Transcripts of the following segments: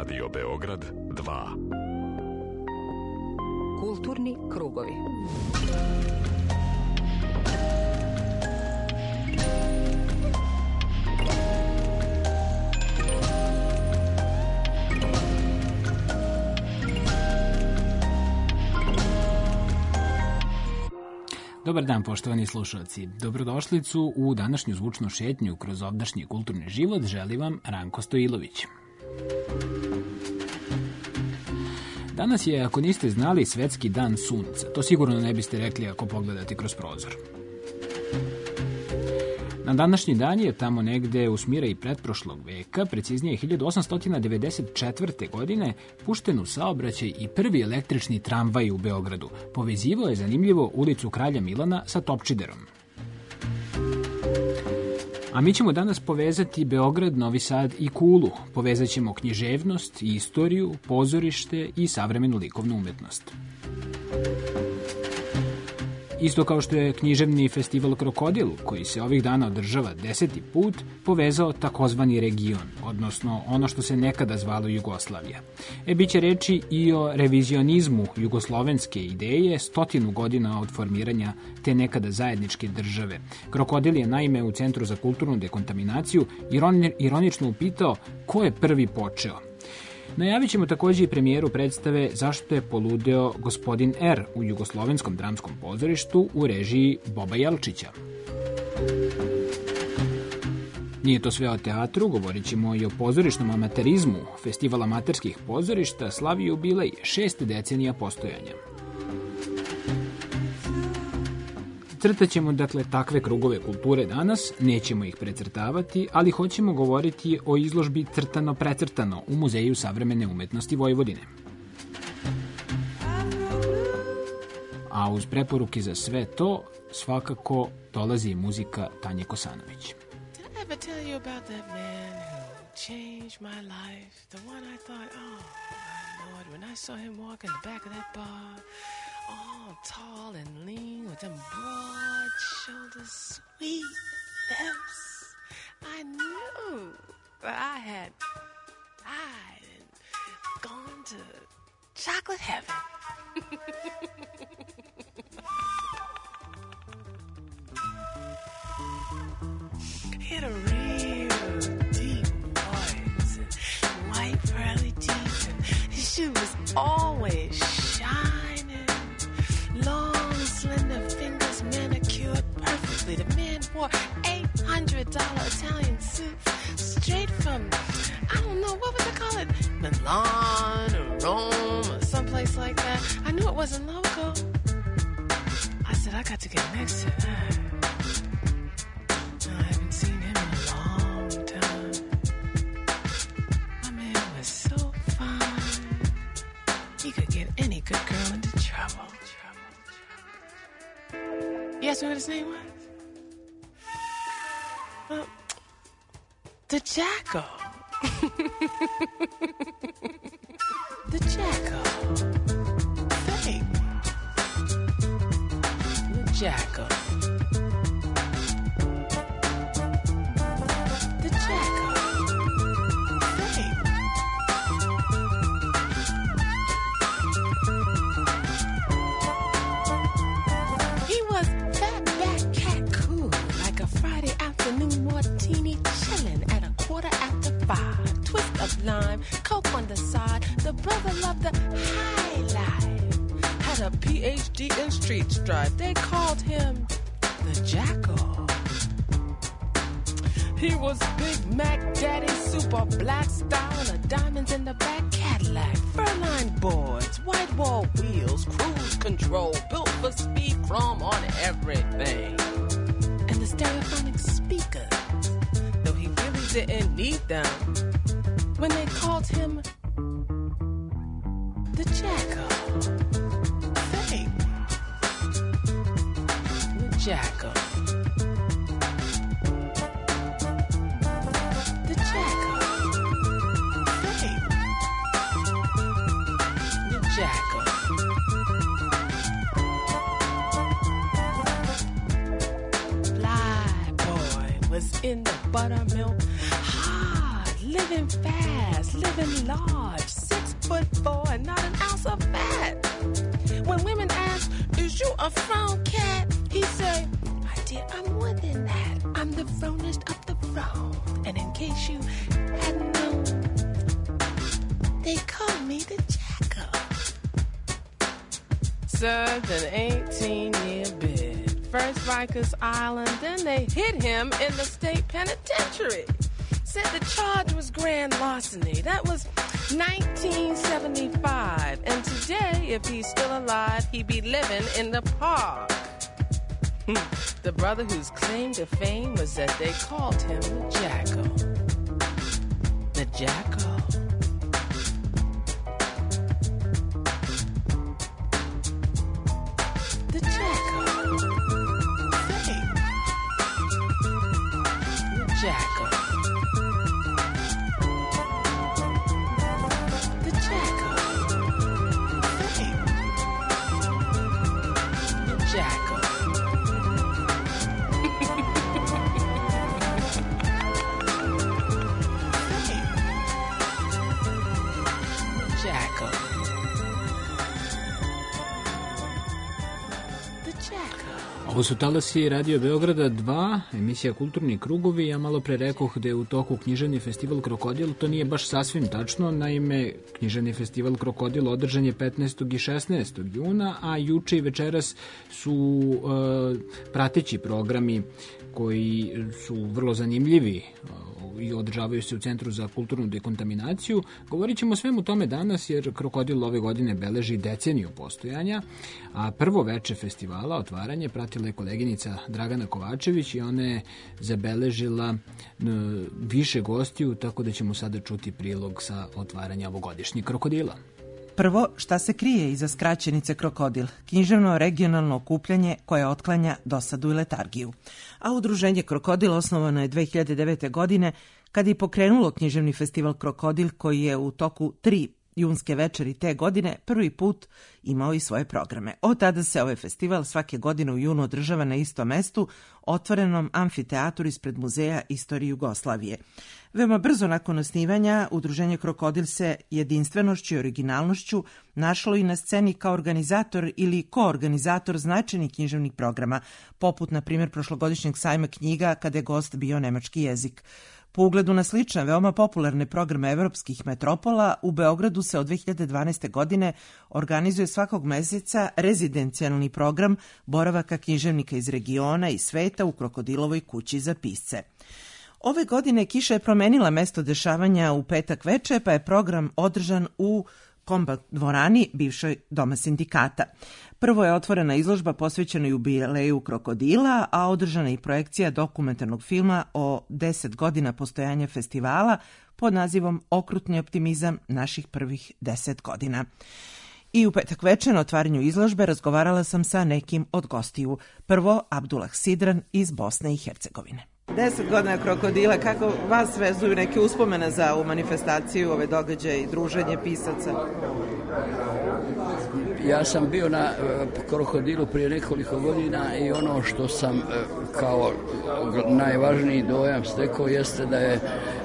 Radio Beograd 2. Kulturni krugovi. Dobar dan, poštovani slušalci. Dobrodošlicu u današnju zvučnu šetnju kroz ovdašnji kulturni život želi vam Ranko Stojilović. Danas je, ako niste znali, Svetski dan sunca. To sigurno ne biste rekli ako pogledate kroz prozor. Na današnji dan je tamo negde u smiraji pretprošlog veka, preciznije 1894. godine, pušten u saobraćaj i prvi električni tramvaj u Beogradu. Povezivao je, zanimljivo, ulicu Kralja Milana sa Topčiderom. A mi ćemo danas povezati Beograd, Novi Sad i Kulu. Povezat ćemo književnost, istoriju, pozorište i savremenu likovnu umetnost. Isto kao što je književni festival Krokodil, koji se ovih dana održava 10. put, povezao takozvani region, odnosno ono što se nekada zvalo Jugoslavija. Biće reči i o revizionizmu jugoslovenske ideje 100 godina od formiranja te nekada zajedničke države. Krokodil je naime u Centru za kulturnu dekontaminaciju ironično upitao ko je prvi počeo. Najavit ćemo također i premijeru predstave Zašto je poludeo gospodin R u Jugoslovenskom dramskom pozorištu u režiji Boba Jelčića. Nije to sve o teatru, govorit ćemo i o pozorišnom amaterizmu. Festival amaterskih pozorišta slavi jubilej 6 decenija postojanja. Crtat ćemo, dakle, takve krugove kulture danas, nećemo ih precrtavati, ali hoćemo govoriti o izložbi Crtano-precrtano u Muzeju savremene umetnosti Vojvodine. A uz preporuke za sve to, svakako dolazi muzika Tanje Kosanović. All tall and lean with them broad shoulders, sweet lips. I knew that I had died and gone to chocolate heaven. He had a real deep voice and white pearly teeth, and his shoe was always shining. Long, slender fingers manicured perfectly. The man wore $800 Italian suit straight from, I don't know, what would they call it? Milan or Rome or someplace like that. I knew it wasn't local. I said, I got to get next to that. I haven't seen him in a long time. My man was so fine. He could get any good girl into trouble. You asked me what his name was? Well, the Jacko. The Jacko. Fake. The Jacko. The Jacko. Fake. He was Friday afternoon martini chillin' at 5:15. Twist of lime, coke on the side. The brother loved the high life. Had a PhD in street strife. They called him the Jackal. He was Big Mac Daddy, super black style, and diamonds in the back Cadillac. Furline boards, white wall wheels, cruise control, built for speed, chrome on everything. The stereophonic speakers, though he really didn't need them, when they called him the Jackal. Fake. The Jackal. The Jackal. Fake. The Jackal. Was in the buttermilk, hard living fast, living large, 6'4" and not an ounce of fat. When women ask, is you a frown cat? He say, my dear, I'm more than that. I'm the fronest of the frown. And in case you hadn't known, they call me the Jackal. Served an 18-year bid. First Rikers Island, then they hit him in the state penitentiary. Said the charge was grand larceny. That was 1975. And today, if he's still alive, he'd be living in the park. The brother whose claim to fame was that they called him the Jackal. The Jackal. The Jackal. Say. The Jackal. The Jackal. Say. The Jackal. Ovo su talasi Radio Beograda 2, emisija Kulturni krugovi. Ja malo pre rekoh da je u toku književni festival Krokodil. To nije baš sasvim tačno. Naime, književni festival Krokodil održan je 15. i 16. juna, a juče i večeras su prateći programi koji su vrlo zanimljivi i održavaju se u Centru za kulturnu dekontaminaciju. Govorit ćemo o svemu tome danas, jer Krokodil ove godine beleži deceniju postojanja, a prvo veče festivala, otvaranje, pratila je koleginica Dragana Kovačević i ona je zabeležila više gostiju, tako da ćemo sada čuti prilog sa otvaranja ovogodišnjeg Krokodila. Prvo, šta se krije iza skraćenice Krokodil? Književno regionalno okupljanje koje otklanja dosadu i letargiju. A udruženje Krokodil osnovano je 2009. godine kad je pokrenulo književni festival Krokodil, koji je u toku 3 junske večeri te godine prvi put imao i svoje programe. Od tada se ovaj festival svake godine u junu održava na istom mestu, otvorenom amfiteatru ispred Muzeja istorije Jugoslavije. Veoma brzo nakon osnivanja, udruženje Krokodil se jedinstvenošću i originalnošću našlo i na sceni kao organizator ili koorganizator značajnih književnih programa, poput, na primjer, prošlogodišnjeg sajma knjiga kada je gost bio nemački jezik. Po ugledu na slične, veoma popularne programe evropskih metropola, u Beogradu se od 2012. godine organizuje svakog meseca rezidencijalni program boravaka književnika iz regiona i sveta u Krokodilovoj kući za pisce. Ove godine kiša je promenila mesto dešavanja u petak veče, pa je program održan u Kombat dvorani, bivšoj Doma sindikata. Prvo je otvorena izložba posvećena jubileju Krokodila, a održana i projekcija dokumentarnog filma o 10 godina postojanja festivala pod nazivom Okrutni optimizam naših prvih 10 godina. I u petak večer na otvaranju izložbe razgovarala sam sa nekim od gostiju. Prvo, Abdullah Sidran iz Bosne i Hercegovine. 10 godina Krokodila, kako vas vezuju neke uspomene za ovu manifestaciju, ove događaje i druženje pisaca? Ja sam bio na Krokodilu prije nekoliko godina i ono što sam kao najvažniji dojam stekao jeste da je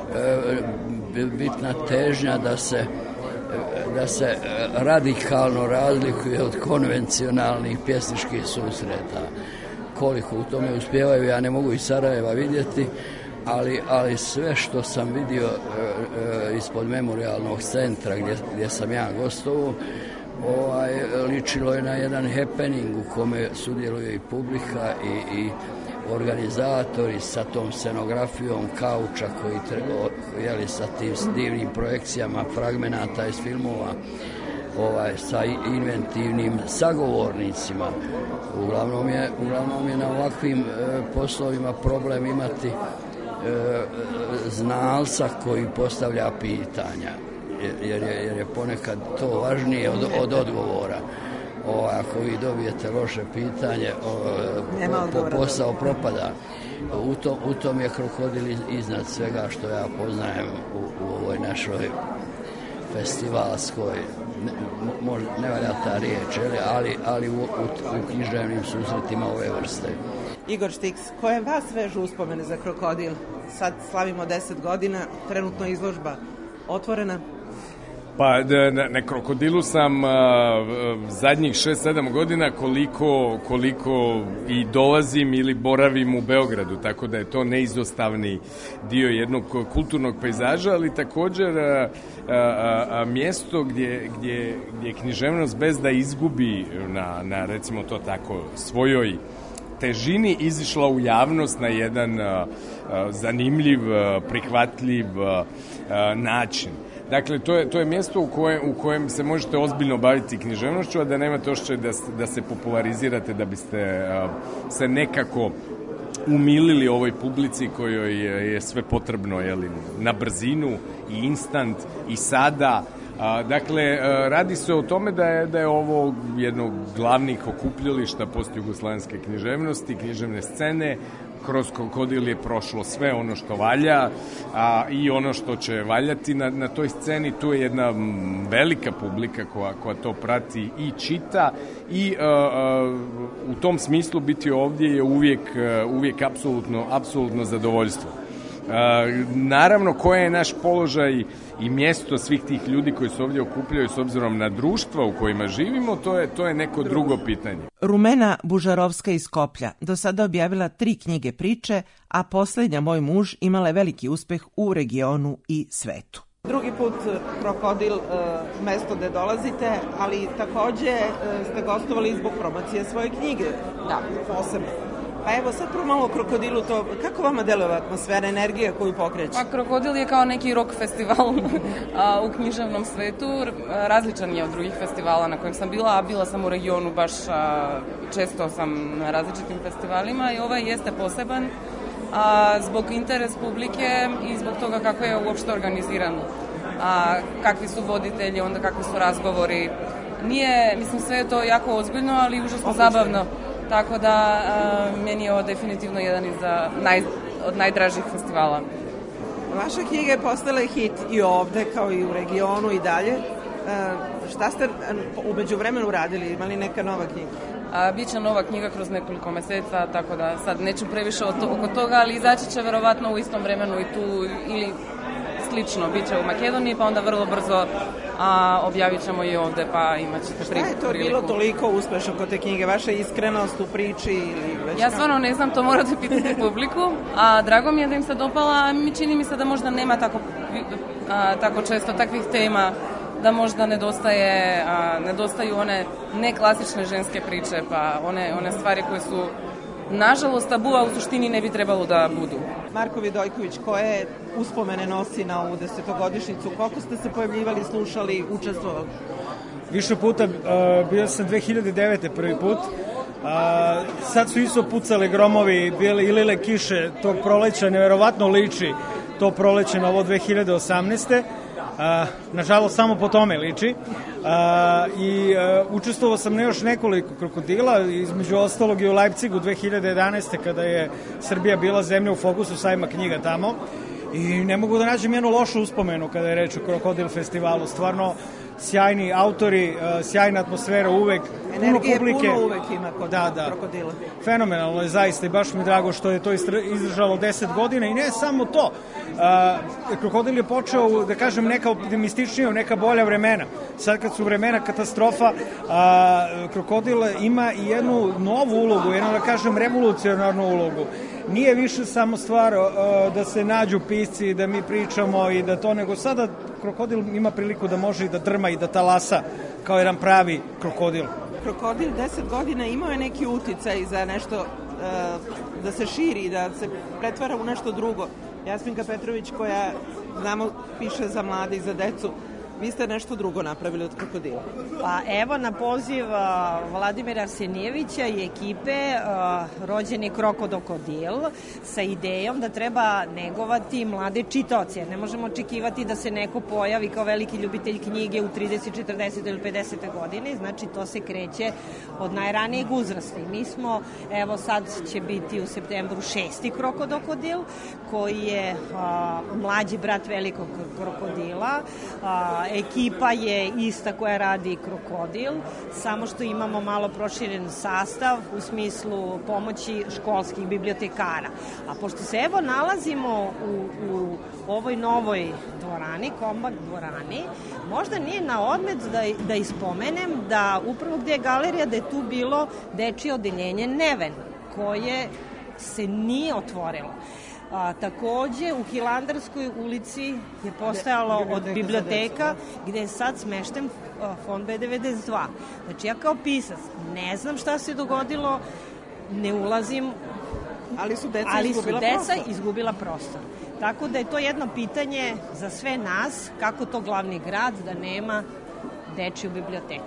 bitna težnja da se radikalno razlikuje od konvencionalnih pjesničkih susreta. Koliko u tome uspijevaju, ja ne mogu iz Sarajeva vidjeti, ali sve što sam vidio ispod memorijalnog centra gdje sam ja gostovao, ličilo je na jedan happening u kome sudjeluje i publika i organizatori sa tom scenografijom kauča koji trebao, sa tim divnim projekcijama fragmenata iz filmova, sa inventivnim sagovornicima. Uglavnom je na ovakvim poslovima problem imati znalca koji postavlja pitanja, jer je ponekad to važnije od odgovora. Ako vi dobijete loše pitanje, posao propada. U tom je Krokodil iznad svega što ja poznajem u ovoj našoj festivalskoj, ne valja ta riječ, ali u književnim susretima ove vrste. Igor Štiks, koje vas vežu uspomene za Krokodil? Sad slavimo 10 godina, trenutno izložba otvorena. Pa na Krokodilu sam zadnjih 6-7 godina koliko i dolazim ili boravim u Beogradu, tako da je to neizostavni dio jednog kulturnog pejzaža, ali također mjesto gdje književnost bez da izgubi na recimo to tako svojoj težini izišla u javnost na jedan zanimljiv, prihvatljiv način. Dakle, to je mjesto u kojem se možete ozbiljno baviti književnošću, a da nemate osjećaj da se popularizirate, da biste se nekako umilili ovoj publici kojoj je sve potrebno, na brzinu i instant i sada. Dakle, radi se o tome da je ovo jedno glavnih okupljališta postjugoslavenske književnosti, književne scene. Kroz Krokodil je prošlo sve ono što valja i ono što će valjati na toj sceni. Tu je jedna velika publika koja to prati i čita i u tom smislu biti ovdje je uvijek apsolutno zadovoljstvo. Naravno, koji je naš položaj i mjesto svih tih ljudi koji se ovdje okupljaju s obzirom na društva u kojima živimo, to je neko drugo pitanje. Rumena Bužarovska iz Skoplja do sada objavila 3 knjige priče, a posljednja Moj muž imala je veliki uspeh u regionu i svetu. Drugi put Krokodil, mesto gde dolazite, ali takođe ste gostovali zbog promocije svoje knjige. Da, posebno. Pa evo sad prvo malo o Krokodilu, kako vama deluje atmosfera, energija koju pokreće? Pa Krokodil je kao neki rock festival u književnom svetu, različan je od drugih festivala na kojem sam bila, a bila sam u regionu baš često sam na različitim festivalima i ovaj jeste poseban zbog interes publike i zbog toga kako je uopšte organiziran, kakvi su voditelji, onda kakvi su razgovori. Mislim sve je to jako ozbiljno, ali užasno zabavno. Tako da meni je ovo definitivno jedan od najdražih festivala. Vaša knjiga je postala hit i ovde, kao i u regionu i dalje. Šta ste umeđu vremenu radili? Imali neka nova knjiga? Biće nova knjiga kroz nekoliko meseca, tako da sad neću previše oko toga, ali izaći će verovatno u istom vremenu i tu ili slično. Biće u Makedoniji, pa onda vrlo brzo objavit ćemo i ovde, pa imat ćete priliku. Šta je to bilo toliko uspešno kod te knjige? Vaša iskrenost u priči? Ili ja stvarno ne znam, to morate pitati publiku. Drago mi je da im se dopala, čini mi se da možda nema tako često takvih tema, da možda nedostaju one neklasične ženske priče, pa one stvari koje su nažalost tabu, a u suštini ne bi trebalo da budu. Marko Vidojković, koje uspomene nosi na ovu 10-godišnjicu? Koliko ste se pojavljivali, slušali, učestvovali? Više puta, bio sam 2009. prvi put. Sad su isto pucali gromovi, bile i lile kiše tog proleća, neverovatno liči to proleće na ovo 2018. Nažalost, samo po tome liči. I učestvovao sam na još nekoliko Krokodila, između ostalog i u Leipzigu 2011. kada je Srbija bila zemlja u fokusu sajma knjiga tamo. I ne mogu da nađem jednu lošu uspomenu kada je reč o Krokodil festivalu. Stvarno, sjajni autori, sjajna atmosfera uvek, puno publike. Puno uvek ima kod Krokodila. Fenomenalno je zaista i baš mi drago što je to izdržalo 10 godina i ne samo to. Krokodil je počeo, da kažem, neka optimističnija, neka bolja vremena. Sad kad su vremena katastrofa, Krokodil ima i jednu novu ulogu, jednu, da kažem, revolucionarnu ulogu. Nije više samo stvar da se nađu pisci, da mi pričamo i da to, nego sada Krokodil ima priliku da može i da drma i da talasa kao jedan pravi krokodil. Krokodil 10 godina imao je neki uticaj za nešto da se širi, da se pretvara u nešto drugo. Jasminka Petrović, koja, znamo, piše za mlade i za decu, vi ste nešto drugo napravili od Krokodila. Pa evo, na poziv Vladimira Arsenijevića i ekipe rođen je Krokodil sa idejom da treba negovati mlade čitaoce. Ne možemo očekivati da se neko pojavi kao veliki ljubitelj knjige u 30, 40 ili 50. godine, znači to se kreće od najranijeg uzrasta. I mi smo, evo sad će biti u septembru 6. Krokodil, koji je mlađi brat velikog krokodila Ekipa je ista koja radi Krokodil, samo što imamo malo proširen sastav u smislu pomoći školskih bibliotekara. A pošto se evo nalazimo u ovoj novoj dvorani, Kombakt dvorani, možda nije na odmet da ispomenem da upravo gde je galerija, da je tu bilo dečije odeljenje Neven, koje se nije otvorilo. Takođe, u Hilandarskoj ulici je postojalo od biblioteka gde je sad smešten fond B92. Znači, ja kao pisac ne znam šta se dogodilo, ne ulazim, ali su deca izgubila prostor. Tako da je to jedno pitanje za sve nas, kako to glavni grad da nema dečiju biblioteku.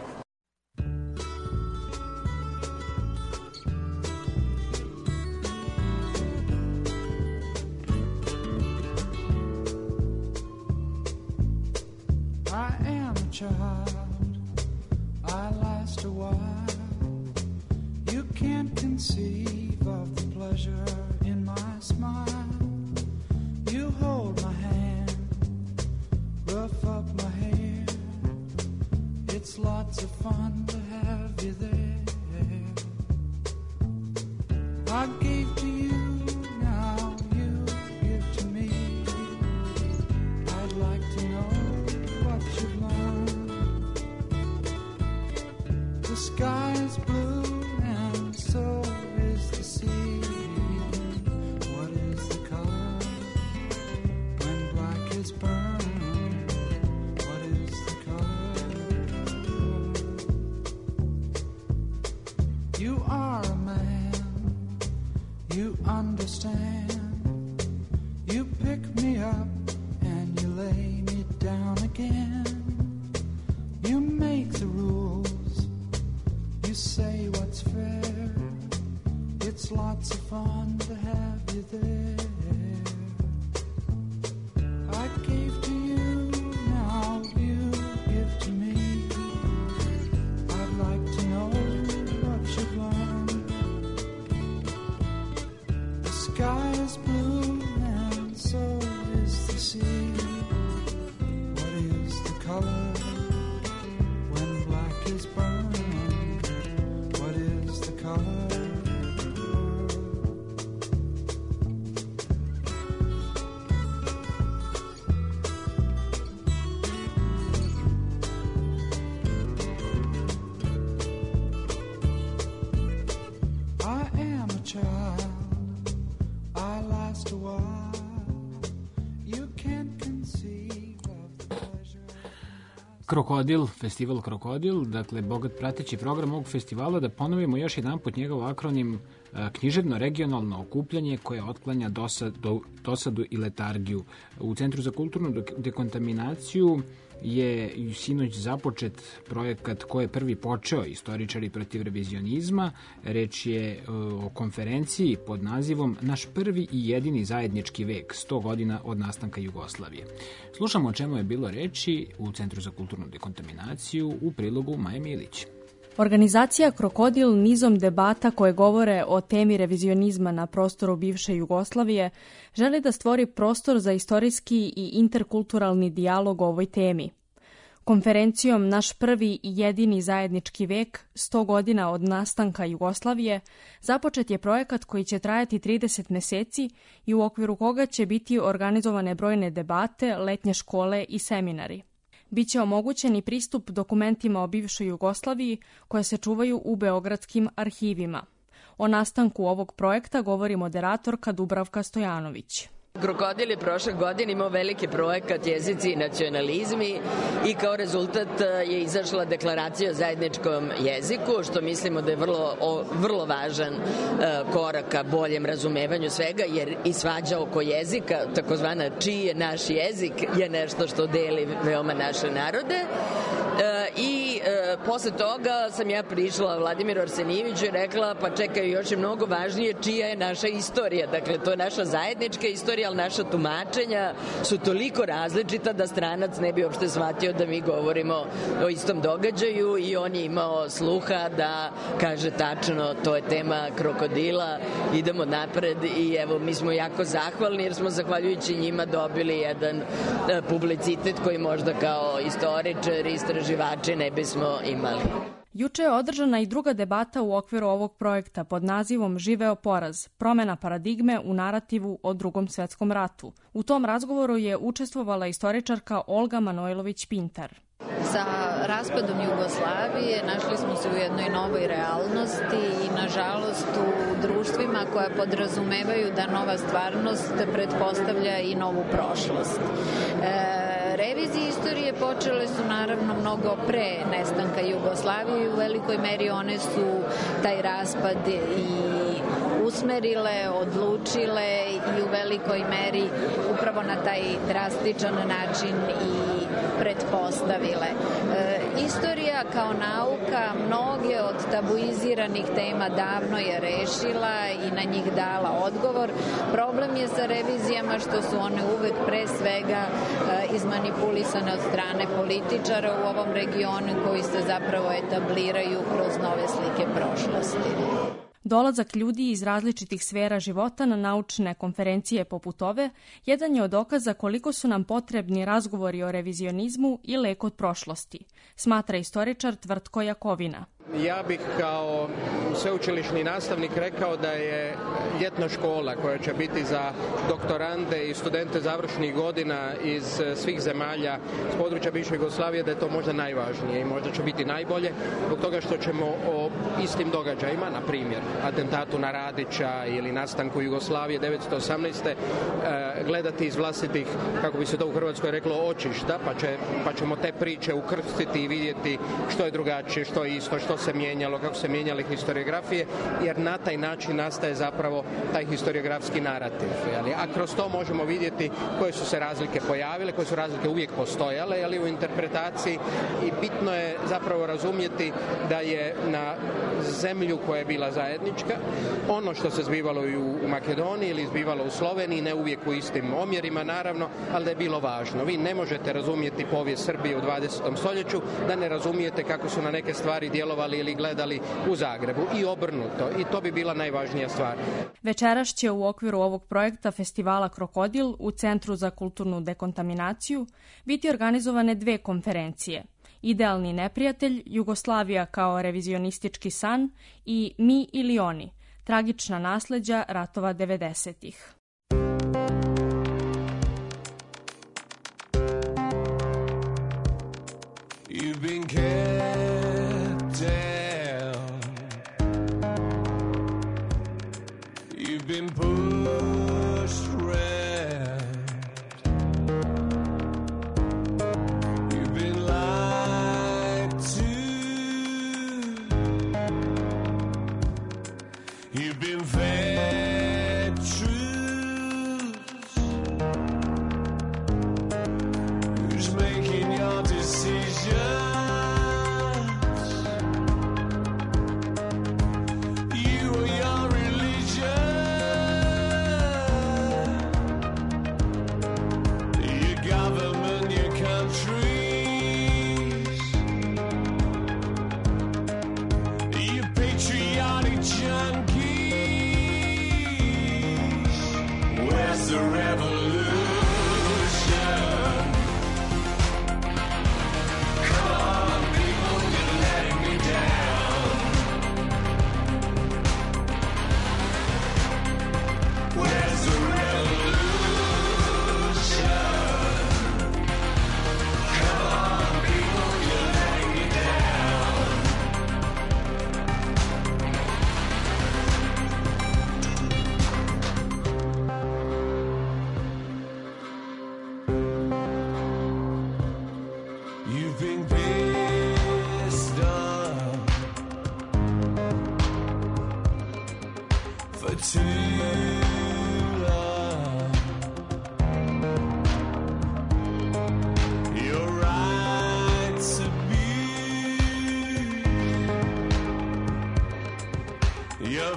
Child, I last a while. You can't conceive of the pleasure in my smile. You hold my hand, rough up my hair. It's lots of fun to have you there. I gave to you, now you give to me. I'd like to know what you've learned. The sky is blue and so is the sea. What is the color when black is burned? What is the color? You are a man, you understand. You pick me up and you lay me down again. You make the rules, you say what's fair. It's lots of fun to have you there. I gave to you, now you give to me. I'd like to know what you've learned. The sky is blue and so is the sea. What is the color when black is burned? What is the color? I am a child, I last a while. You can't conceive of the pleasure. Krokodil, festival Krokodil, dakle, bogat prateći program ovog festivala, da ponovimo još jedan put njegov akronim književno-regionalno okupljanje koje otklanja dosadu i letargiju. U Centru za kulturnu dekontaminaciju je sinoć započet projekat koji je prvi počeo Istoričari protiv revizionizma. Reč je o konferenciji pod nazivom Naš prvi i jedini zajednički vek, 100 godina od nastanka Jugoslavije. Slušamo o čemu je bilo reči u Centru za kulturnu dekontaminaciju u prilogu Maje Milić. Organizacija Krokodil nizom debata koje govore o temi revizionizma na prostoru bivše Jugoslavije želi da stvori prostor za istorijski i interkulturalni dijalog o ovoj temi. Konferencijom Naš prvi i jedini zajednički vek, 100 godina od nastanka Jugoslavije, započet je projekat koji će trajati 30 meseci i u okviru koga će biti organizovane brojne debate, letnje škole i seminari. Biće omogućen i pristup dokumentima o bivšoj Jugoslaviji koje se čuvaju u beogradskim arhivima. O nastanku ovog projekta govori moderatorka Dubravka Stojanović. Krokodil je prošle godine imao veliki projekat Jezici i nacionalizmi i kao rezultat je izašla deklaracija o zajedničkom jeziku, što mislimo da je vrlo važan korak ka boljem razumevanju svega, jer i svađa oko jezika, takozvana čiji je naš jezik, je nešto što deli veoma naše narode. I posle toga sam ja prišla Vladimiru Arsenijeviću i rekla, pa čekaj, još je mnogo važnije čija je naša istorija. Dakle, to je naša zajednička istorija, ali naša tumačenja su toliko različita da stranac ne bi uopšte shvatio da mi govorimo o istom događaju i on je imao sluha da kaže tačno, to je tema krokodila, idemo napred i evo, mi smo jako zahvalni jer smo zahvaljujući njima dobili jedan publicitet koji možda kao istoričari, istraživači ne bismo imali. Juče je održana i druga debata u okviru ovog projekta pod nazivom Živeo poraz, promena paradigme u narativu o Drugom svetskom ratu. U tom razgovoru je učestvovala istoričarka Olga Manojlović-Pintar. Sa raspadom Jugoslavije našli smo se u jednoj novoj realnosti i nažalost u društvima koja podrazumevaju da nova stvarnost pretpostavlja i novu prošlost. Revizije istorije počele su naravno mnogo pre nestanka Jugoslavije i u velikoj meri one su taj raspad i usmerile, odlučile i u velikoj meri upravo na taj drastičan način i pretpostavile. Istorija kao nauka mnoge od tabuiziranih tema davno je rešila i na njih dala odgovor. Problem je sa revizijama što su one uvek pre svega izmanipulisane od strane političara u ovom regionu koji se zapravo etabliraju kroz nove slike prošlosti. Dolazak ljudi iz različitih sfera života na naučne konferencije poput ove jedan je od dokaza koliko su nam potrebni razgovori o revizionizmu i lek od prošlosti, smatra istoričar Tvrtko Jakovina. Ja bih kao sveučilišni nastavnik rekao da je ljetna škola koja će biti za doktorande i studente završnih godina iz svih zemalja s područja bivše Jugoslavije, da je to možda najvažnije i možda će biti najbolje zbog toga što ćemo o istim događajima, na primjer atentatu na Radića ili nastanku Jugoslavije 1918. Gledati iz vlastitih, kako bi se to u Hrvatskoj reklo, očišta, pa ćemo te priče ukrstiti i vidjeti što je drugačije, što je isto, što se mijenjalo, kako se mijenjale historiografije, jer na taj način nastaje zapravo taj historiografski narativ. A kroz to možemo vidjeti koje su se razlike pojavile, koje su razlike uvijek postojale u interpretaciji i bitno je zapravo razumjeti da je na zemlju koja je bila zajednička, ono što se zbivalo i u Makedoniji ili zbivalo u Sloveniji, ne uvijek u istim omjerima naravno, ali da je bilo važno. Vi ne možete razumjeti povijest Srbije u 20. stoljeću da ne razumijete kako su na neke stvari djelovali ili gledali u Zagrebu i obrnuto, i to bi bila najvažnija stvar. Večeras će u okviru ovog projekta festivala Krokodil u Centru za kulturnu dekontaminaciju biti organizovane dve konferencije: Idealni neprijatelj, Jugoslavija kao revizionistički san i Mi ili oni, tragična nasleđa ratova 90-ih. You've been kept down. You've been pushed around. You've been lied to. You've been fed truths. Who's making your decisions? You or your religion? Your government, your countries? Your patriotic junkies? Where's the revolution? You've been pissed off for too long. Your rights abused.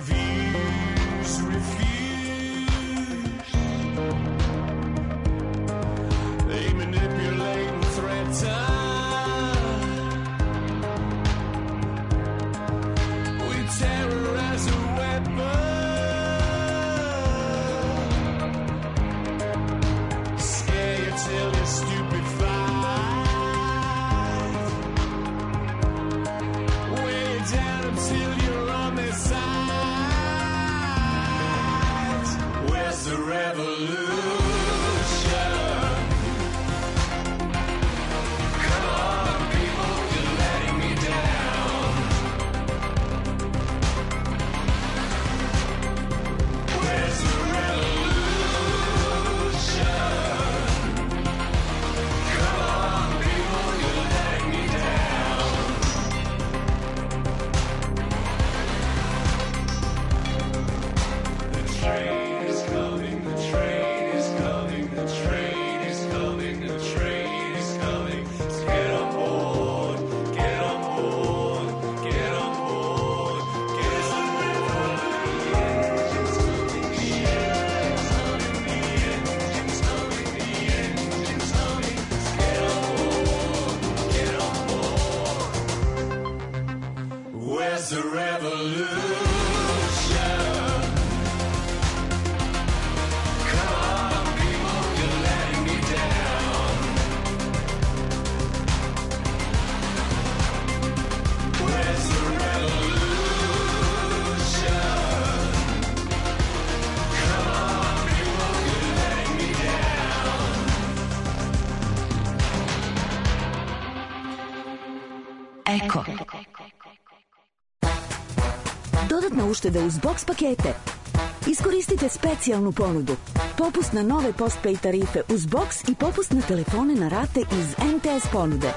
Eko. Dodatna ušteda uz box pakete. Iskoristite specijalnu ponudu. Popust na nove postpay tarife uz box i popust na telefone na rate iz MTS ponude.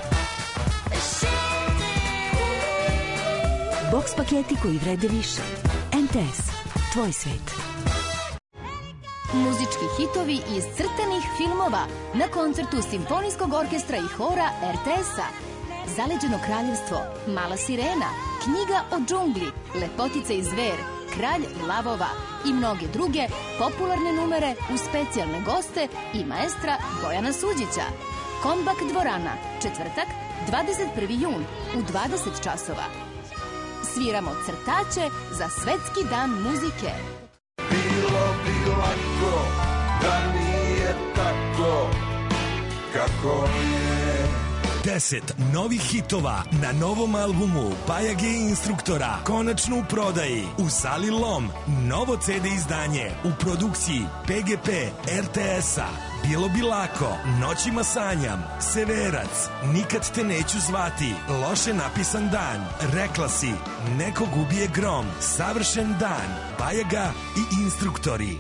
Box paketi koji vrede više. MTS. Tvoj svet. Muzički hitovi iz crtanih filmova na koncertu Simfonijskog orkestra i hora RTS-a. Zaleđeno kraljevstvo, Mala sirena, Knjiga o džungli, Lepotica i zver, Kralj lavova i mnoge druge popularne numere uz specijalne goste i maestra Bojana Suđića. Kombak dvorana, četvrtak, 21. jun u 20 časova. Sviramo crtače za Svetski dan muzike. Bilo bi lako da nije tako kako je. 10 novih hitova na novom albumu Bajage Instruktora konačno u prodaji u sali Lom. Novo CD izdanje u produkciji PGP RTS-a. Bilo bi lako, Noćima sanjam, Severac, Nikad te neću zvati, Loše napisan dan, Rekla si, Nekog ubije grom, Savršen dan, Bajaga i Instruktori.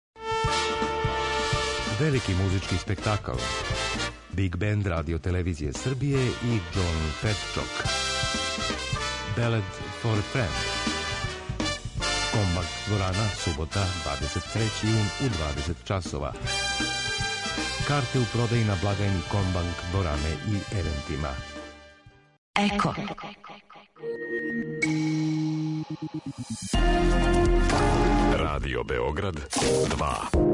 Veliki muzički spektakl. Big Band Radio Televizije Srbije i John Petchok. Ballad for a Friend. Kombak dvorana, subota, 23. jun u 20 časova. Karte u prodaji na blagajni Kombank dvorane i eventima. Eko. Radio Beograd 2.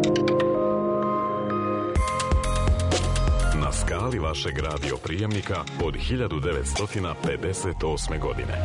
Na skali vašeg radio prijemnika od 1958. godine.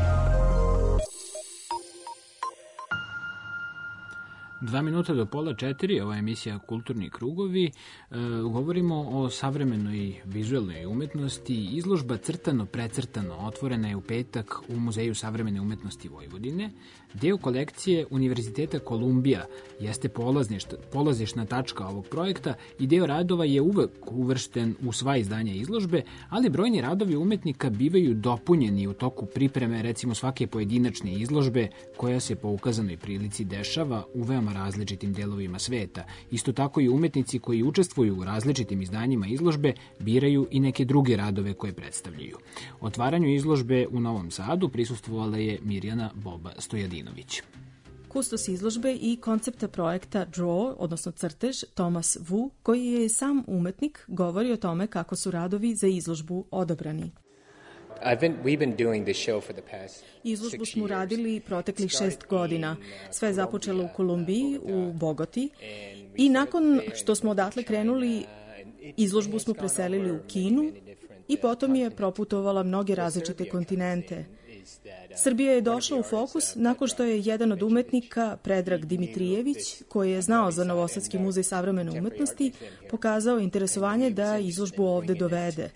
2 minuta do pola 4, ova emisija Kulturni krugovi. Govorimo o savremenoj vizualnoj umetnosti. Izložba Crtano precrtano otvorena je u petak u Muzeju savremene umetnosti Vojvodine. Deo kolekcije Univerziteta Kolumbija jeste polazišna tačka ovog projekta i deo radova je uvek uvršten u sva izdanja izložbe, ali brojni radovi umetnika bivaju dopunjeni u toku pripreme recimo svake pojedinačne izložbe koja se po ukazanoj prilici dešava u veoma različitim delovima sveta. Isto tako i umetnici koji učestvuju u različitim izdanjima izložbe biraju i neke druge radove koje predstavljaju. Otvaranju izložbe u Novom Sadu prisustvovala je Mirjana Boba Stojadinović. Kustos izložbe i koncepta projekta Draw, odnosno crtež, Thomas Wu, koji je sam umetnik, govori o tome kako su radovi za izložbu odabrani. Izložbu smo radili proteklih 6 godina. Sve je započelo u Kolumbiji, u Bogoti. I nakon što smo odatle krenuli, izložbu smo preselili u Kinu i potom je proputovala mnoge različite kontinente. Srbija je došla u fokus nakon što je jedan od umetnika, Predrag Dimitrijević, koji je znao za Novosadski muzej savremene umetnosti, pokazao interesovanje da izložbu ovde dovede.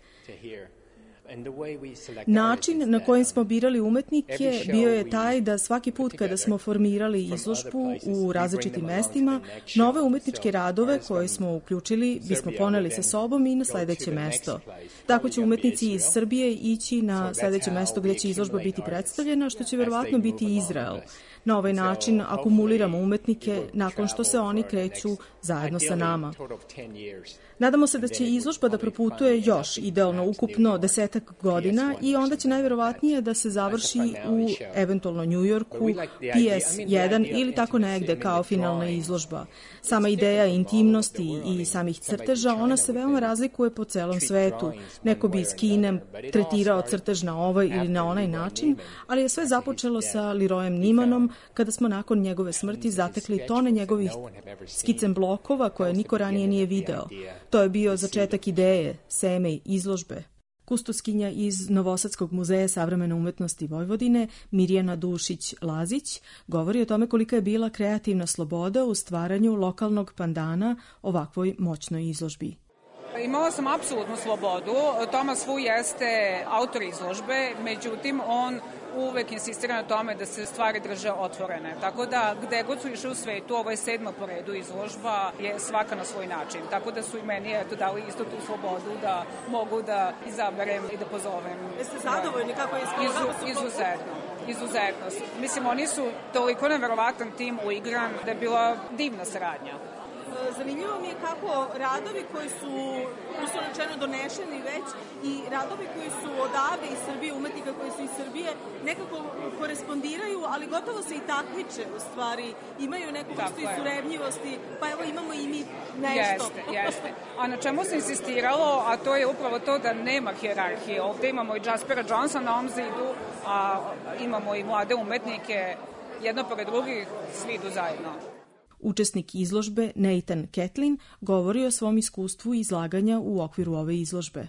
Način na kojim smo birali umetnike bio je taj da svaki put kada smo formirali izložbu u različitim mestima, nove umetničke radove koje smo uključili bismo poneli sa sobom i na sledeće mesto. Tako će umetnici iz Srbije ići na sledeće mesto gde će izložba biti predstavljena, što će verovatno biti Izrael. Na ovaj način akumuliramo umetnike nakon što se oni kreću zajedno sa nama. Nadamo se da će izložba da proputuje još, idealno ukupno 10 godina i onda će najverovatnije da se završi u eventualno Njujorku, PS1 ili tako negde kao finalna izložba. Sama ideja intimnosti i samih crteža, ona se veoma razlikuje po celom svetu. Neko bi iz Kine tretirao crtež na ovaj ili na onaj način, ali je sve započelo sa Leroyem Nimanom kada smo nakon njegove smrti zatekli tone njegovih skicem blokova koje niko ranije nije video. To je bio začetak ideje, seme izložbe. Kustoskinja iz Novosadskog muzeja savremene umetnosti Vojvodine, Mirjana Dušić-Lazić, govori o tome kolika je bila kreativna sloboda u stvaranju lokalnog pandana ovakvoj moćnoj izložbi. Imala sam apsolutnu slobodu. Tomas Fu jeste autor izložbe, međutim on uvek insistira na tome da se stvari drže otvorene. Tako da gde god su išli u svetu, ovo je 7. po redu izložba, je svaka na svoj način. Tako da su i meni dali isto tu slobodu da mogu da izaberem i da pozovem. Jeste zadovoljni kako je Izuzetno. Mislim, oni su toliko neverovatan tim uigran da je bila divna saradnja. Zanimljivo mi je kako radovi koji su rečeno donešeni već i radovi koji su odavde iz Srbije, umetnika koji su iz Srbije, nekako korespondiraju, ali gotovo se i takmiče u stvari, imaju neku vrstu i surevnjivosti, pa evo imamo i mi nešto. Jeste. A na čemu se insistiralo, a to je upravo to da nema hijerarhije. Ovde imamo i Jaspera Jonesa na ovom zidu, a imamo i mlade umetnike, jedno pored drugih, svi idu zajedno. Učesnik izložbe Nathan Catlin govori o svom iskustvu izlaganja u okviru ove izložbe.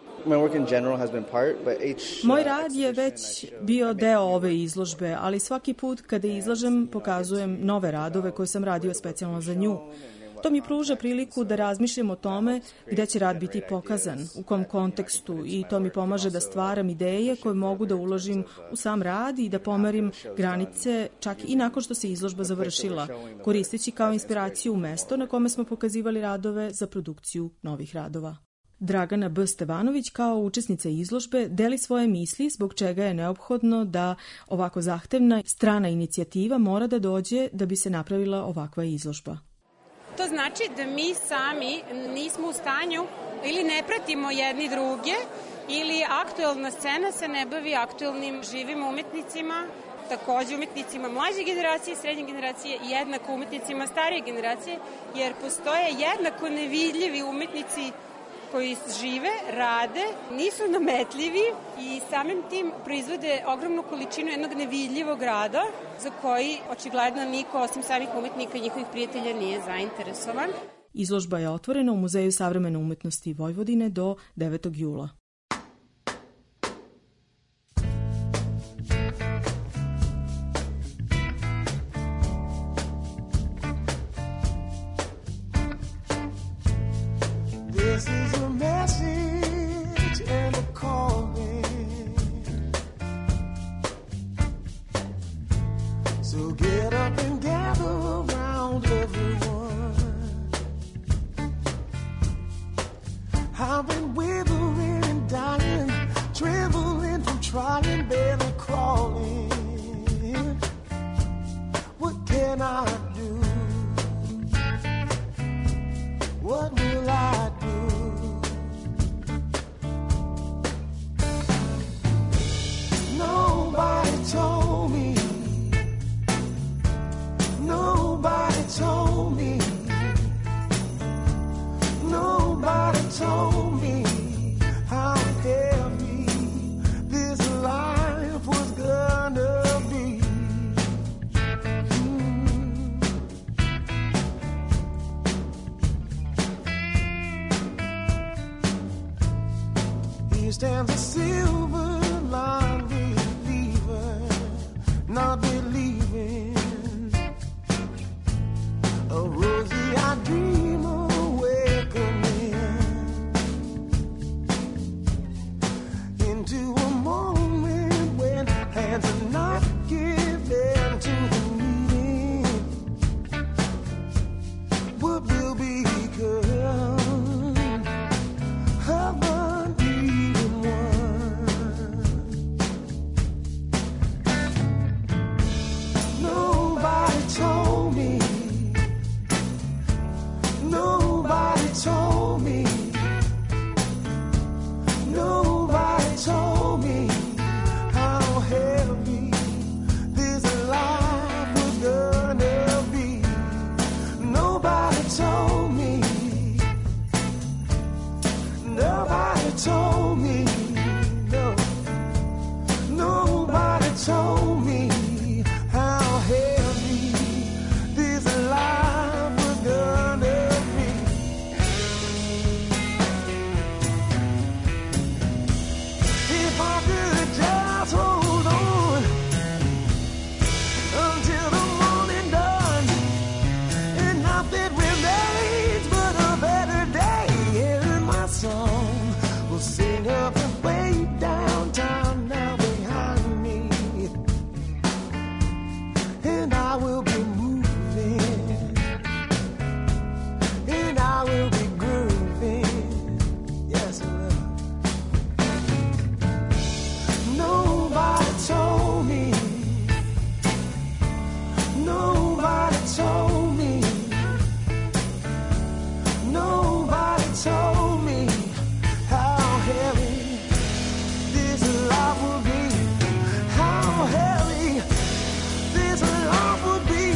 Moj rad je već bio deo ove izložbe, ali svaki put kada izlažem pokazujem nove radove koje sam radio specijalno za nju. To mi pruža priliku da razmišljam o tome gde će rad biti pokazan, u kom kontekstu, i to mi pomaže da stvaram ideje koje mogu da uložim u sam rad i da pomerim granice čak i nakon što se izložba završila, koristeći kao inspiraciju mesto na kome smo pokazivali radove za produkciju novih radova. Dragana B. Stevanović kao učesnica izložbe deli svoje misli zbog čega je neophodno da ovako zahtevna strana inicijativa mora da dođe da bi se napravila ovakva izložba. To znači da mi sami nismo u stanju ili ne pratimo jedni druge ili aktuelna scena se ne bavi aktuelnim živim umetnicima, takođe umetnicima mlađe generacije, srednje generacije i jednako umetnicima starije generacije, jer postoje jednako nevidljivi umetnici koji žive, rade, nisu nametljivi i samim tim proizvode ogromnu količinu jednog nevidljivog rada za koji očigledno niko osim samih umetnika i njihovih prijatelja nije zainteresovan. Izložba je otvorena u Muzeju savremene umetnosti Vojvodine do 9. jula. This is a message and a calling. So get up and gather around everyone. I've been withering and stands a silver line believer, not believing. A rosy I dream of awakening into a moment when hands are not given to the meeting. What will become of the needing one? Nobody told me. Nobody told me. Nobody told me how heavy this life was gonna be. Nobody told me. Nobody told me. No. Nobody told me how heavy this life was gonna be. If I could just hold on until the morning dawn, and nothing remains but a better day. And my song will sing up and way downtown now behind me, and I will be moving, and I will be grooving. Yes, love. Nobody told me. Nobody told me. Nobody told me how heavy this life would be. How heavy this life would be.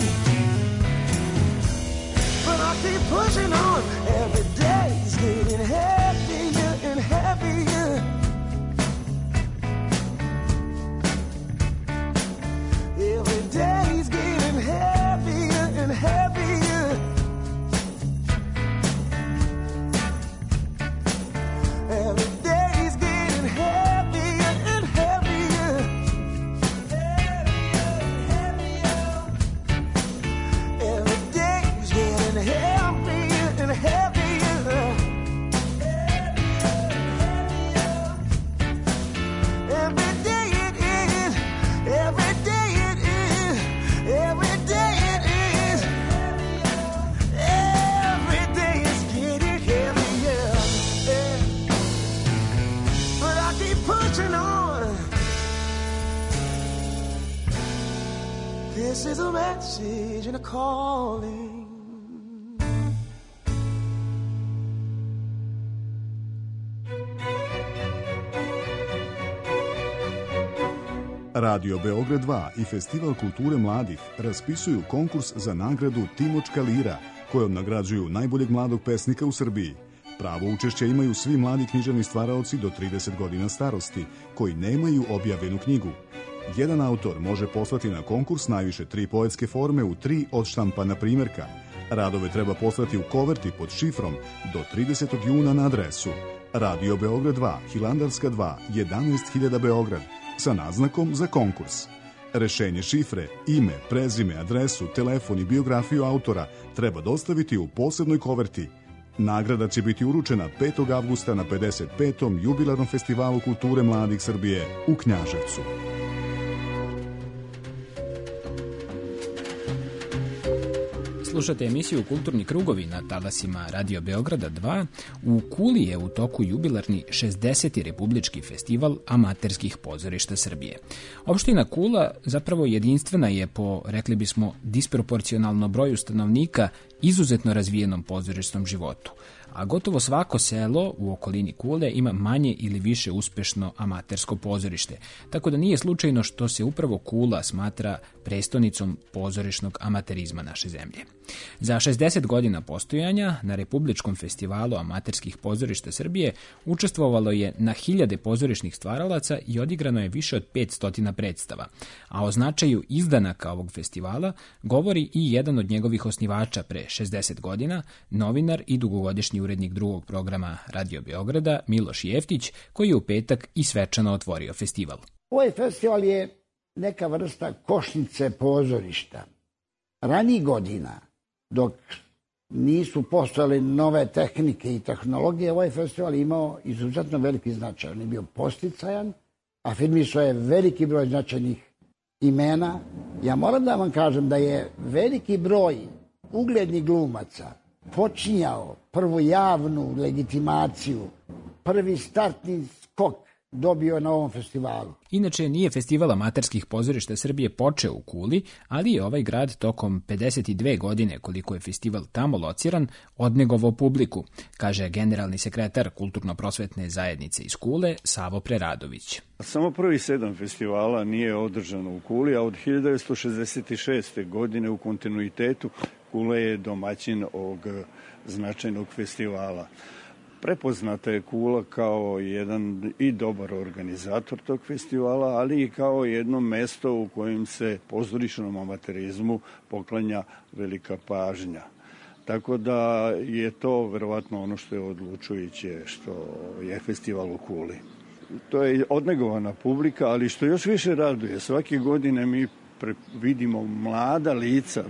But I keep pushing on. Every day's getting heavier and heavier. Every day's getting heavier and heavier. Every day's getting heavier and heavier. Every day's getting heavier and heavier. Every day it is. Every day it is. Every day it is. Every day is getting heavier. But I keep pushing on. This is a message and a calling. Radio Beograd 2 i Festival kulture mladih raspisuju konkurs za nagradu Timočka lira, kojom nagrađuju najboljeg mladog pesnika u Srbiji. Pravo učešće imaju svi mladi književni stvaraoci do 30 godina starosti, koji nemaju objavljenu knjigu. Jedan autor može poslati na konkurs najviše 3 poetske forme u 3 odštampana primjerka. Radove treba poslati u koverti pod šifrom do 30. juna na adresu Radio Beograd 2, Hilandarska 2, 11.000 Beograd, sa naznakom za konkurs. Rešenje šifre, ime, prezime, adresu, telefon i biografiju autora treba dostaviti u posebnoj koverti. Nagrada će biti uručena 5. avgusta na 55. jubilarnom festivalu kulture mladih Srbije u Knjaževcu. Slušate emisiju Kulturni krugovi na talasima Radio Beograda 2. U Kuli je u toku jubilarni 60. republički festival amaterskih pozorišta Srbije. Opština Kula zapravo jedinstvena je po, rekli bismo, disproporcionalno broju stanovnika izuzetno razvijenom pozorišnom životu. A gotovo svako selo u okolini Kule ima manje ili više uspešno amatersko pozorište, tako da nije slučajno što se upravo Kula smatra prestonicom pozorišnog amaterizma naše zemlje. Za 60 godina postojanja na Republičkom festivalu amaterskih pozorišta Srbije učestvovalo je na hiljade pozorišnih stvaralaca i odigrano je više od 500 predstava, a o značaju izdanaka ovog festivala govori i jedan od njegovih osnivača pre 60 godina, novinar i dugogodišnji glasni urednik drugog programa Radio Beograda Miloš Jeftić, koji je u petak i svečano otvorio festival. Ovaj festival je neka vrsta košnice pozorišta. Ranijih godina, dok nisu postojale nove tehnike i tehnologije, ovaj festival imao izuzetno veliki značaj. On je bio posticajan, afirmisao je veliki broj značajnih imena. Ja moram da vam kažem da je veliki broj uglednih glumaca počinjao prvu javnu legitimaciju, prvi startni skok dobio na ovom festivalu. Inače, nije festival amaterskih pozorišta Srbije počeo u Kuli, ali je ovaj grad tokom 52 godine koliko je festival tamo lociran odnegovao publiku, kaže generalni sekretar Kulturno-prosvetne zajednice iz Kule Savo Preradović. Samo prvi 7 festivala nije održano u Kuli, a od 1966. godine u kontinuitetu Kula je domaćin ovog značajnog festivala. Prepoznata je Kula kao jedan i dobar organizator tog festivala, ali i kao jedno mesto u kojem se pozorišnom amaterizmu poklanja velika pažnja. Tako da je to verovatno ono što je odlučujuće, što je festival u Kuli. To je odnegovana publika, ali što još više raduje, svake godine mi vidimo mlada lica,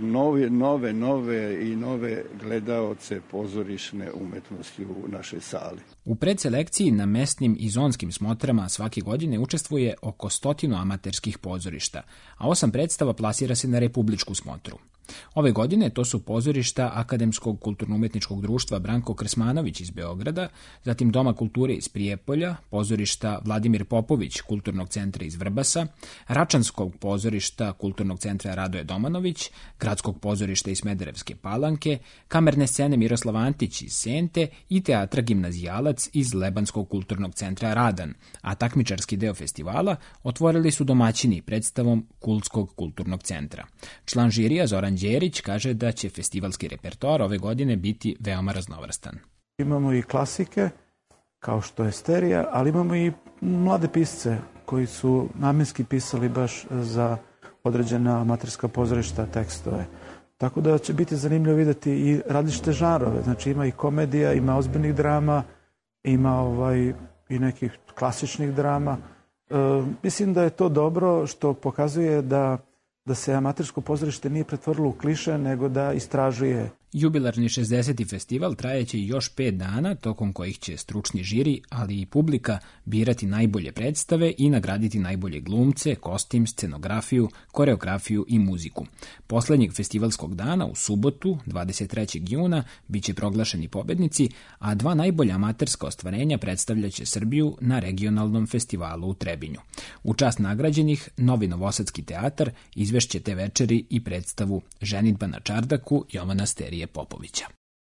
nove gledaoce pozorišne umetnosti u našoj sali. U predselekciji na mesnim i zonskim smotrama svake godine učestvuje oko 100 amaterskih pozorišta, a 8 predstava plasira se na republičku smotru. Ove godine to su pozorišta Akademskog kulturno-umetničkog društva Branko Krsmanović iz Beograda, zatim Doma kulture iz Prijepolja, pozorišta Vladimir Popović Kulturnog centra iz Vrbasa, Račanskog pozorišta Kulturnog centra Radoje Domanović, Gradskog pozorišta iz Smederevske Palanke, Kamerne scene Miroslav Antić iz Sente i Teatra Gimnazijalac iz Lebanskog kulturnog centra Radan, a takmičarski deo festivala otvorili su domaćini predstavom Kulskog kulturnog centra. Član žirija Zoran Đerić kaže da će festivalski repertoar ove godine biti veoma raznovrstan. Imamo i klasike, kao što je Sterija, ali imamo i mlade pisce koji su namenski pisali baš za određena amaterska pozorišta tekstove. Tako da će biti zanimljivo vidjeti i različite žanrove. Znači ima i komedija, ima ozbiljnih drama, ima i nekih klasičnih drama. Mislim da je to dobro što pokazuje da se amatersko pozorište nije pretvorilo u kliše, nego da istražuje. Jubilarni 60. festival trajeće još 5 dana, tokom kojih će stručni žiri, ali i publika birati najbolje predstave i nagraditi najbolje glumce, kostim, scenografiju, koreografiju i muziku. Poslednjeg festivalskog dana, u subotu, 23. juna, biće proglašeni pobednici, a 2 najbolja amaterska ostvarenja predstavljaće Srbiju na regionalnom festivalu u Trebinju. U čast nagrađenih, Novi Novosadski teatar izvešće te večeri i predstavu Ženidba na čardaku Jovana Sterije Popovića.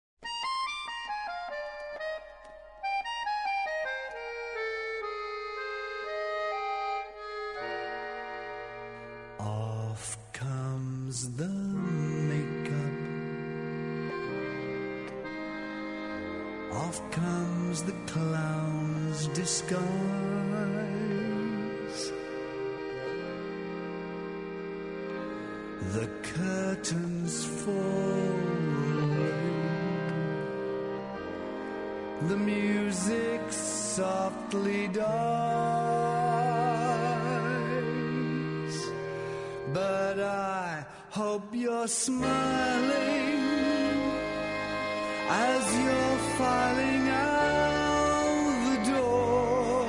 Off comes the makeup, off comes the clown's disguise. The curtains fall away, the music softly dies, but I hope you're smiling as you're filing out the door,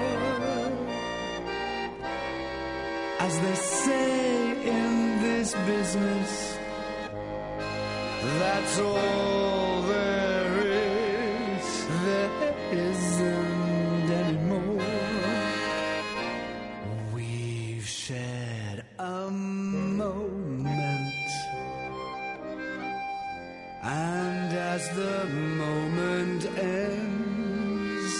as they say in this business, that's all there is, there isn't anymore. We've shared a moment, and as the moment ends,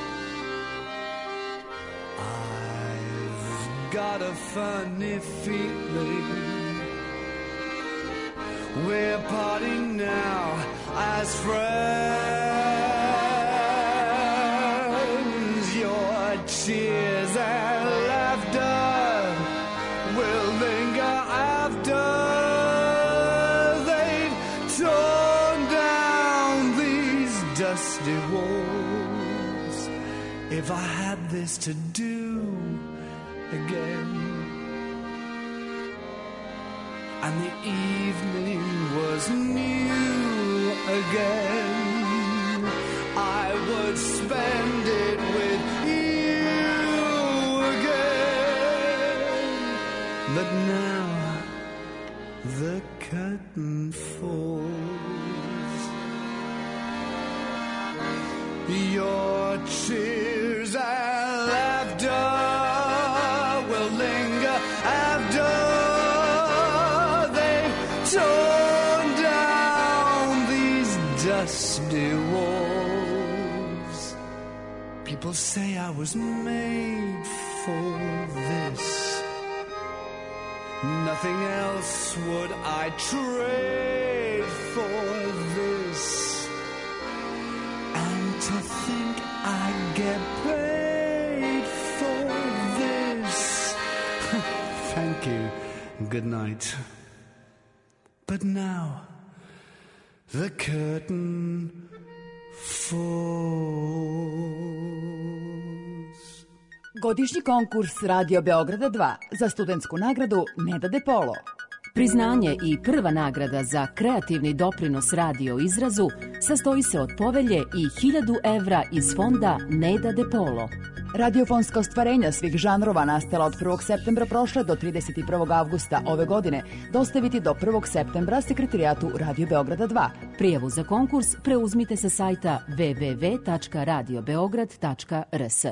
I've got a funny feeling we're parting now as friends. Your tears and laughter will linger after they've torn down these dusty walls. If I had this to do again, and the evening was new again, I would spend it with you again. But now the curtain falls. Your tears and laughter will linger after they've torn down these dusty walls. People say I was made for this. Nothing else would I trade for this. And to think I get paid for this. Thank you. Good night. But now the curtain falls. Godišnji konkurs Radio Beograda 2 za studentsku nagradu Neda De Polo. Priznanje i prva nagrada za kreativni doprinos radio izrazu sastoji se od povelje i 1000 evra iz fonda Neda De Polo. Radiofonska ostvarenja svih žanrova nastala od 1. septembra prošle do 31. avgusta ove godine dostaviti do 1. septembra sekretarijatu Radio Beograda 2. Prijavu za konkurs preuzmite sa sajta www.radiobeograd.rs.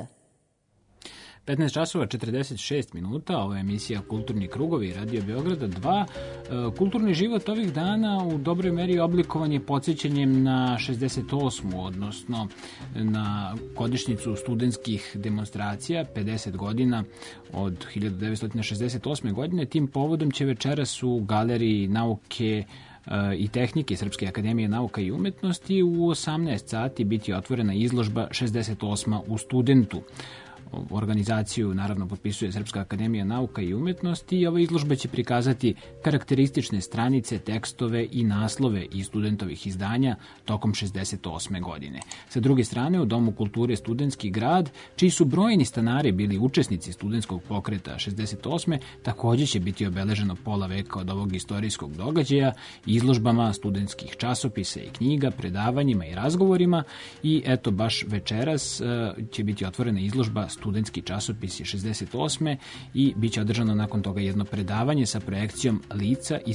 15 časova 46 minuta, ovo je emisija Kulturni krugovi Radio Beograda 2. Kulturni život ovih dana u dobroj meri oblikovan je podsjećanjem na 68. odnosno na godišnjicu studentskih demonstracija, 50 godina od 1968. godine. Tim povodom će večeras u Galeriji nauke i tehnike Srpske akademije nauka i umetnosti u 18 sati biti otvorena izložba 68. u studentu. Organizaciju naravno potpisuje Srpska akademija nauka i umetnosti i ova izložba će prikazati karakteristične stranice, tekstove i naslove iz studentovih izdanja tokom 68. godine. Sa druge strane, u Domu kulture Studentski grad, čiji su brojni stanari bili učesnici studentskog pokreta 68. također će biti obeleženo pola veka od ovog istorijskog događaja izložbama studentskih časopisa i knjiga, predavanjima i razgovorima i eto baš večeras će biti otvorena izložba studentski časopisi 68. i bit će održano nakon toga jedno predavanje sa projekcijom lica iz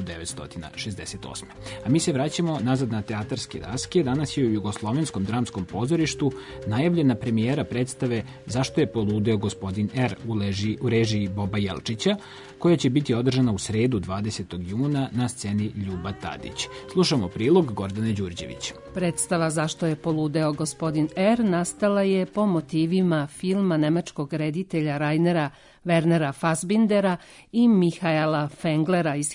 1968. A mi se vraćamo nazad na teatarske daske. Danas je u Jugoslovenskom dramskom pozorištu najavljena premijera predstave Zašto je poludeo gospodin R u režiji Boba Jelčića, koja će biti održana u sredu 20. juna na sceni Ljuba Tadić. Slušamo prilog Gordane Đurđević. Predstava Zašto je poludeo gospodin R nastala je po motivima filma nemačkog reditelja Rainera Wernera Fassbindera i Mihaela Fenglera iz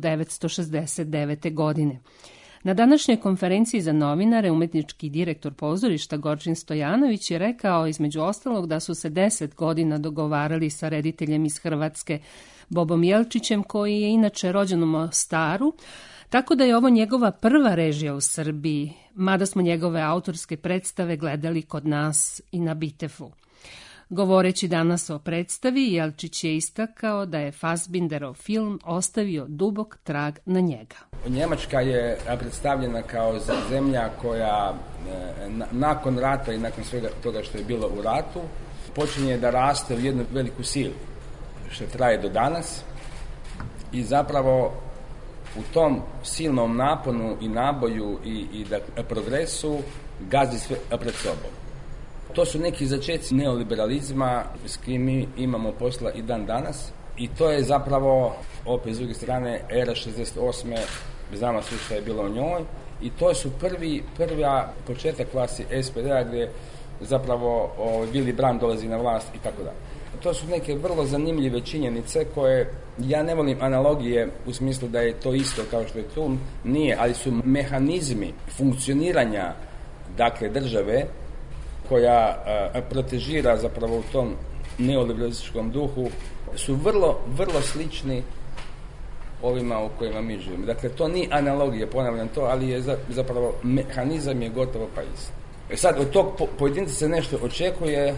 1969. godine. Na današnjoj konferenciji za novinare umetnički direktor pozorišta Gorčin Stojanović je rekao između ostalog da su se 10 godina dogovarali sa rediteljem iz Hrvatske Bobom Jelčićem, koji je inače rođen u Mostaru, tako da je ovo njegova prva režija u Srbiji, mada smo njegove autorske predstave gledali kod nas i na Bitefu. Govoreći danas o predstavi, Jelčić je istakao da je Fassbinderov film ostavio dubok trag na njega. Njemačka je predstavljena kao zemlja koja nakon rata i nakon svega toga što je bilo u ratu počinje da raste u jednu veliku silu, što traje do danas i zapravo u tom silnom naponu i naboju i progresu gazi sve pred sobom. To su neki začeci neoliberalizma s kim mi imamo posla i dan danas i to je zapravo, opet s druge strane, era 68. Znamo svi što je bilo u njoj i to su prva početak vlasti SPD-a gdje zapravo Willy Brandt dolazi na vlast i tako dalje. To su neke vrlo zanimljive činjenice koje, ja ne volim analogije u smislu da je to isto kao što je tu, nije, ali su mehanizmi funkcioniranja dakle države koja protežira zapravo u tom neoliberalističkom duhu su vrlo, vrlo slični ovima u kojima mi živimo. Dakle, to nije analogija, ponavljam to, ali je zapravo mehanizam je gotovo pa isti. Sad, od tog pojedinca se nešto očekuje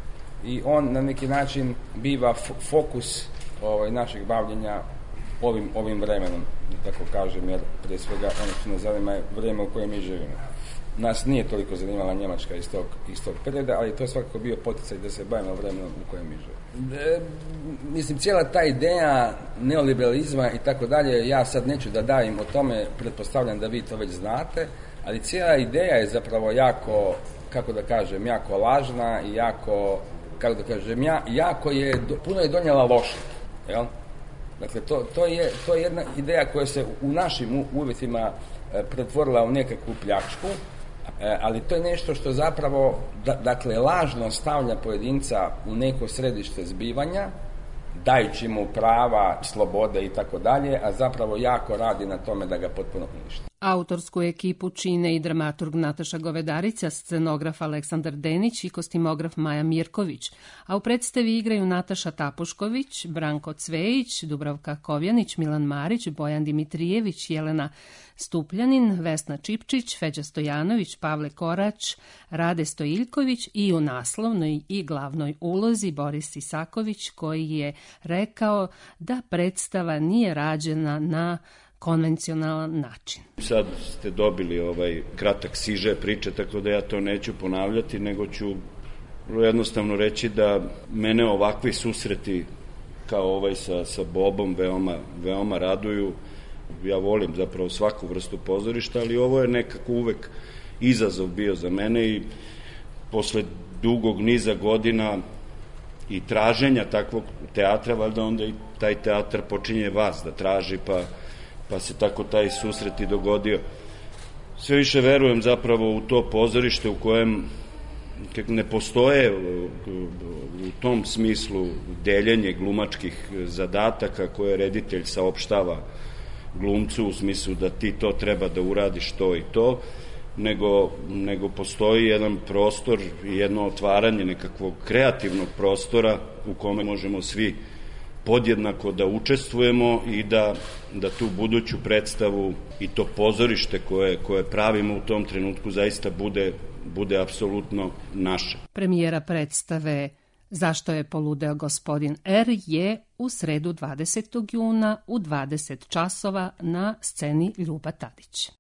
i on na neki način biva fokus našeg bavljenja ovim vremenom, da tako kažem, jer prije svega ono što nas zanima je vrijeme u kojem mi živimo. Nas nije toliko zanimala Njemačka iz tog perioda, ali to je svakako bio poticaj da se bavimo vremenom u kojem mi živimo. Mislim, cijela ta ideja neoliberalizma i tako dalje, ja sad neću da davim o tome, pretpostavljam da vi to već znate, ali cijela ideja je zapravo jako, kako da kažem, jako lažna i jako, kako da kažem, jako je, puno je donijela loše, jel? Dakle, to je jedna ideja koja se u našim uvjetima pretvorila u nekakvu pljačku, ali to je nešto što zapravo, dakle, lažno stavlja pojedinca u neko središte zbivanja, dajući mu prava, slobode i tako dalje, a zapravo jako radi na tome da ga potpuno uništi. Autorsku ekipu čine i dramaturg Nataša Govedarica, scenograf Aleksandar Denić i kostimograf Maja Mirković, a u predstavi igraju Nataša Tapušković, Branko Cvejić, Dubravka Kovjanić, Milan Marić, Bojan Dimitrijević, Jelena Stupljanin, Vesna Čipčić, Feđa Stojanović, Pavle Korać, Rade Stojiljković i u naslovnoj i glavnoj ulozi Boris Isaković, koji je rekao da predstava nije rađena na konvencionalan način. Sad ste dobili kratak siže priče, tako da ja to neću ponavljati, nego ću jednostavno reći da mene ovakvi susreti kao sa Bobom veoma raduju. Ja volim zapravo svaku vrstu pozorišta, ali ovo je nekako uvek izazov bio za mene i posle dugog niza godina i traženja takvog teatra, valjda onda i taj teatr počinje vas da traži, pa se tako taj susret i dogodio. Sve više verujem zapravo u to pozorište u kojem ne postoje u tom smislu deljenje glumačkih zadataka koje reditelj saopštava glumcu u smislu da ti to treba da uradiš to i to, nego postoji jedan prostor i jedno otvaranje nekakvog kreativnog prostora u kome možemo svi podjednako da učestvujemo i da tu buduću predstavu i to pozorište koje pravimo u tom trenutku zaista bude apsolutno naše. Premijera predstave Zašto je poludeo gospodin R je u sredu 20. juna u 20 časova na sceni Ljuba Tadić.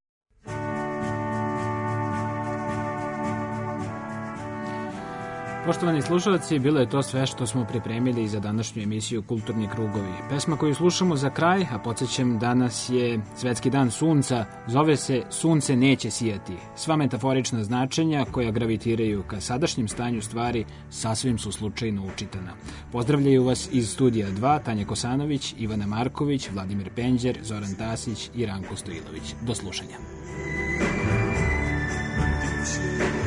Poštovani slušalci, bilo je to sve što smo pripremili za današnju emisiju Kulturni krugovi. Pesma koju slušamo za kraj, a podsjećam, danas je Svetski dan sunca, zove se Sunce neće sijati. Sva metaforična značenja koja gravitiraju ka sadašnjem stanju stvari sasvim su slučajno učitana. Pozdravljaju vas iz studija 2 Tanja Kosanović, Ivana Marković, Vladimir Penđer, Zoran Tasić i Ranko Stojilović. Do slušanja.